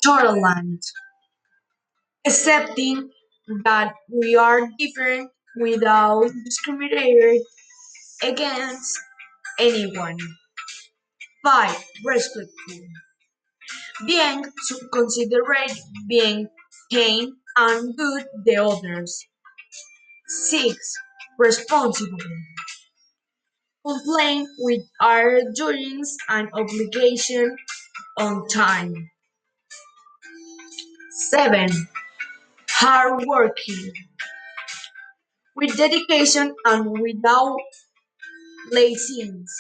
tolerant, accepting that we are different without discriminating against anyone. 5. Respectful, being considerate, being kind and good the others. 6. Responsible, complying with our duties and obligations on time. 7. Hardworking, with dedication and without laziness.